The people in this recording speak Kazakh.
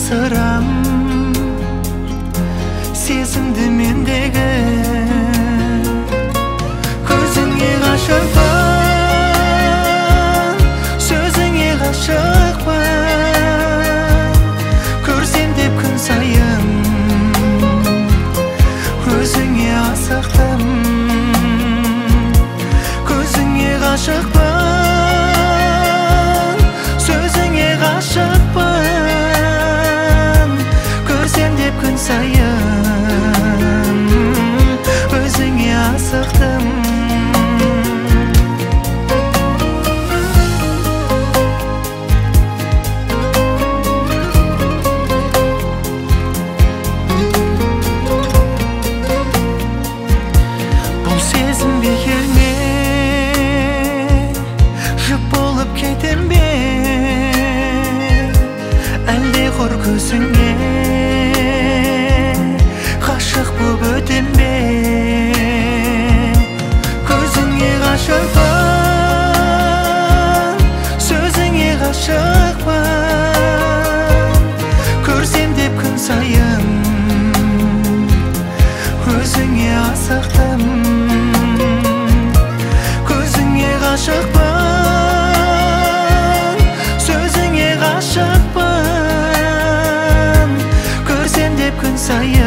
жасырам сезімді мендегі көзіңе ғашықпын сөзіңе ғашықпын көрсем деп күн сайын өзіңе асықтым көзіңе ғашықпын сөзіңе ғашықпын көрсем деп күн сайын өзіңе асықтым бұл сезімге келме жұп болып кетем бе әлде құр көзіңе ғашық боп өтем бе көзіңе ғашықпын сөзіңе ғашықпын көрсем деп күн сайын өзіңе асықтым көзіңе ғашықпын сөзіңе ғашықпын көрсем деп күн сайын